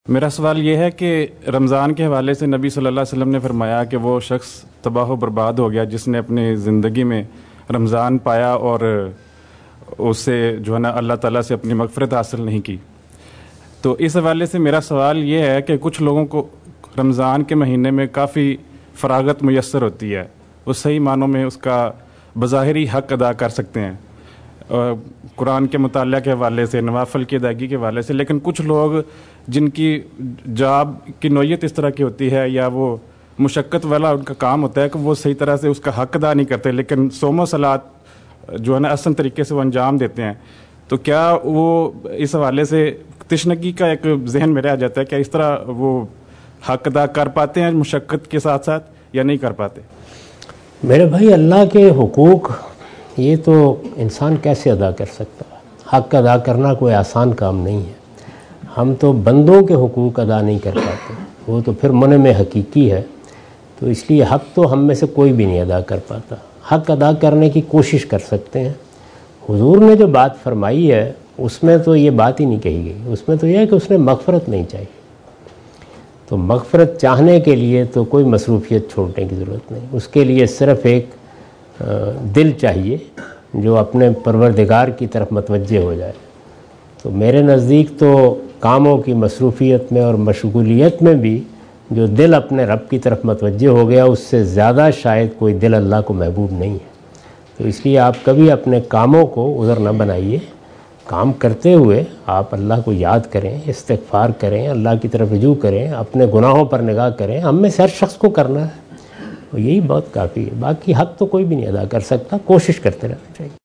میرا سوال یہ ہے کہ رمضان کے حوالے سے نبی صلی اللہ علیہ وسلم نے فرمایا کہ وہ شخص تباہ و برباد ہو گیا جس نے اپنی زندگی میں رمضان پایا اور اسے جو ہے نا اللہ تعالیٰ سے اپنی مغفرت حاصل نہیں کی۔ تو اس حوالے سے میرا سوال یہ ہے کہ کچھ لوگوں کو رمضان کے مہینے میں کافی فراغت میسر ہوتی ہے، وہ صحیح معنوں میں اس کا بظاہری حق ادا کر سکتے ہیں قرآن کے مطالعہ کے حوالے سے، نوافل کی ادائیگی کے حوالے سے، لیکن کچھ لوگ جن کی جاب کی نوعیت اس طرح کی ہوتی ہے یا وہ مشقت والا ان کا کام ہوتا ہے کہ وہ صحیح طرح سے اس کا حق ادا نہیں کرتے، لیکن صوم و صلات جو ہے نا احسن طریقے سے وہ انجام دیتے ہیں۔ تو کیا وہ اس حوالے سے تشنگی کا ایک ذہن میں رہ جاتا ہے، کیا اس طرح وہ حق ادا کر پاتے ہیں مشقت کے ساتھ ساتھ یا نہیں کر پاتے؟ میرے بھائی، اللہ کے حقوق یہ تو انسان کیسے ادا کر سکتا ہے؟ حق ادا کرنا کوئی آسان کام نہیں ہے۔ ہم تو بندوں کے حقوق ادا نہیں کر پاتے، وہ تو پھر منع حقیقی ہے۔ تو اس لیے حق تو ہم میں سے کوئی بھی نہیں ادا کر پاتا۔ حق ادا کرنے کی کوشش کر سکتے ہیں۔ حضور نے جو بات فرمائی ہے اس میں تو یہ بات ہی نہیں کہی گئی، اس میں تو یہ ہے کہ اس نے مغفرت نہیں چاہی۔ تو مغفرت چاہنے کے لیے تو کوئی مصروفیت چھوڑنے کی ضرورت نہیں، اس کے لیے صرف ایک دل چاہیے جو اپنے پروردگار کی طرف متوجہ ہو جائے۔ تو میرے نزدیک تو کاموں کی مصروفیت میں اور مشغولیت میں بھی جو دل اپنے رب کی طرف متوجہ ہو گیا، اس سے زیادہ شاید کوئی دل اللہ کو محبوب نہیں ہے۔ تو اس لیے آپ کبھی اپنے کاموں کو عذر نہ بنائیے، کام کرتے ہوئے آپ اللہ کو یاد کریں، استغفار کریں، اللہ کی طرف رجوع کریں، اپنے گناہوں پر نگاہ کریں۔ ہم میں سے ہر شخص کو کرنا ہے، یہی بہت کافی ہے۔ باقی حق تو کوئی بھی نہیں ادا کر سکتا، کوشش کرتے رہنا چاہیے۔